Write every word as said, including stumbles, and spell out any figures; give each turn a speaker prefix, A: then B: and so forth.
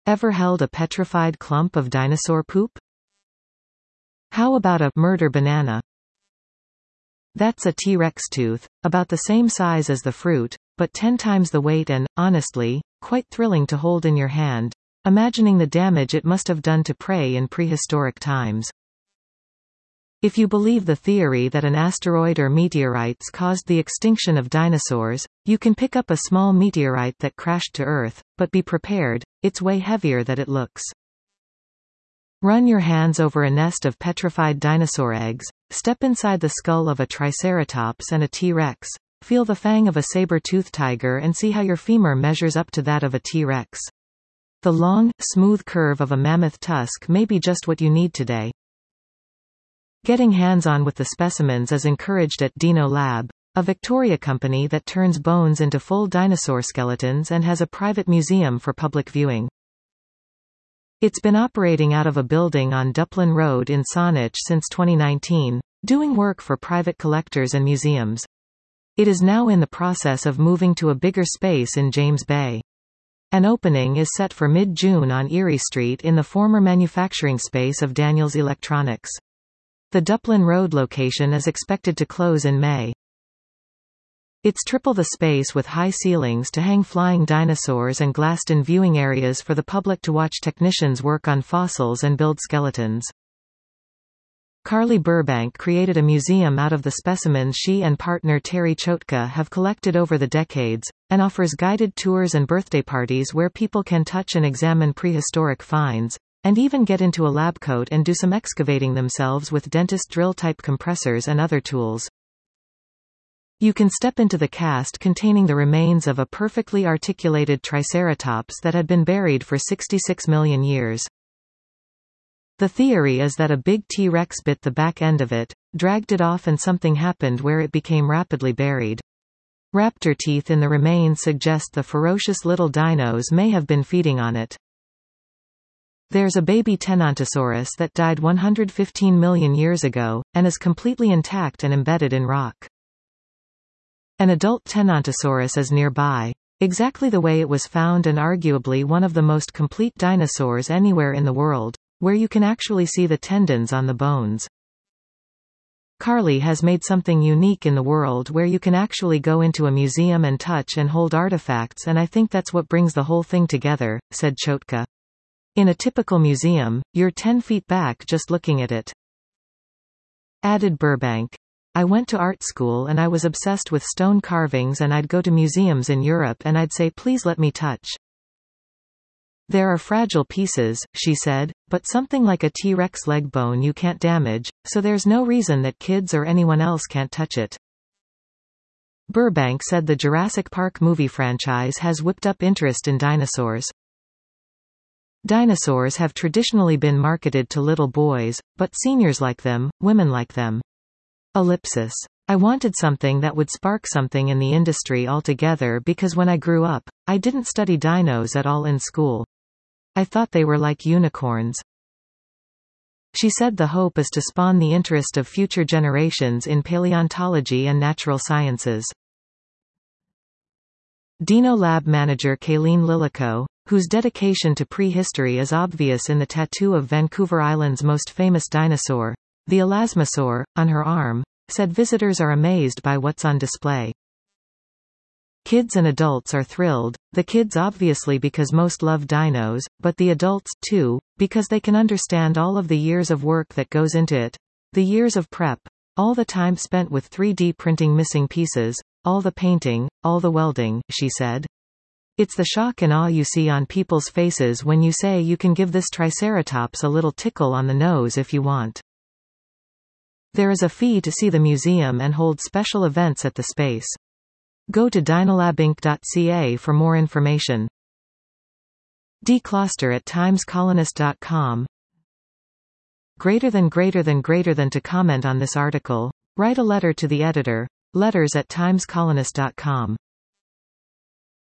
A: Ever held a petrified clump of dinosaur poop? How about a murder banana? That's a T-Rex tooth, about the same size as the fruit, but ten times the weight and, honestly, quite thrilling to hold in your hand, imagining the damage it must have done to prey in prehistoric times. If you believe the theory that an asteroid or meteorites caused the extinction of dinosaurs, you can pick up a small meteorite that crashed to Earth, but be prepared, it's way heavier than it looks. Run your hands over a nest of petrified dinosaur eggs, step inside the skull of a Triceratops and a T-Rex, feel the fang of a saber-toothed tiger and see how your femur measures up to that of a T-Rex. The long, smooth curve of a mammoth tusk may be just what you need today. Getting hands-on with the specimens is encouraged at Dino Lab, a Victoria company that turns bones into full dinosaur skeletons and has a private museum for public viewing. It's been operating out of a building on Duplin Road in Saanich since twenty nineteen, doing work for private collectors and museums. It is now in the process of moving to a bigger space in James Bay. An opening is set for mid-June on Erie Street in the former manufacturing space of Daniels Electronics. The Duplin Road location is expected to close in May. It's triple the space with high ceilings to hang flying dinosaurs and glassed-in viewing areas for the public to watch technicians work on fossils and build skeletons. Carly Burbank created a museum out of the specimens she and partner Terry Chotka have collected over the decades, and offers guided tours and birthday parties where people can touch and examine prehistoric finds, and even get into a lab coat and do some excavating themselves with dentist drill-type compressors and other tools. You can step into the cast containing the remains of a perfectly articulated Triceratops that had been buried for sixty-six million years. The theory is that a big T-Rex bit the back end of it, dragged it off and something happened where it became rapidly buried. Raptor teeth in the remains suggest the ferocious little dinos may have been feeding on it. There's a baby Tenontosaurus that died one hundred fifteen million years ago, and is completely intact and embedded in rock. An adult Tenontosaurus is nearby, exactly the way it was found and arguably one of the most complete dinosaurs anywhere in the world, where you can actually see the tendons on the bones. Carly has made something unique in the world where you can actually go into a museum and touch and hold artifacts, and I think that's what brings the whole thing together, said Chotka. In a typical museum, you're ten feet back just looking at it. Added Burbank. I went to art school and I was obsessed with stone carvings, and I'd go to museums in Europe and I'd say, please let me touch. There are fragile pieces, she said, but something like a T-Rex leg bone you can't damage, so there's no reason that kids or anyone else can't touch it. Burbank said the Jurassic Park movie franchise has whipped up interest in dinosaurs. Dinosaurs have traditionally been marketed to little boys, but seniors like them, women like them. Ellipsis. I wanted something that would spark something in the industry altogether because when I grew up, I didn't study dinos at all in school. I thought they were like unicorns. She said the hope is to spawn the interest of future generations in paleontology and natural sciences. Dino Lab manager Kayleen Lillico, whose dedication to prehistory is obvious in the tattoo of Vancouver Island's most famous dinosaur, the elasmosaur, on her arm, said visitors are amazed by what's on display. Kids and adults are thrilled, the kids obviously because most love dinos, but the adults, too, because they can understand all of the years of work that goes into it, the years of prep, all the time spent with three D printing missing pieces, all the painting, all the welding, she said. It's the shock and awe you see on people's faces when you say you can give this Triceratops a little tickle on the nose if you want. There is a fee to see the museum and hold special events at the space. Go to dinolabinc dot c a for more information. Decluster at times colonist dot com. Greater than greater than greater than to comment on this article, write a letter to the editor, letters at times colonist dot com.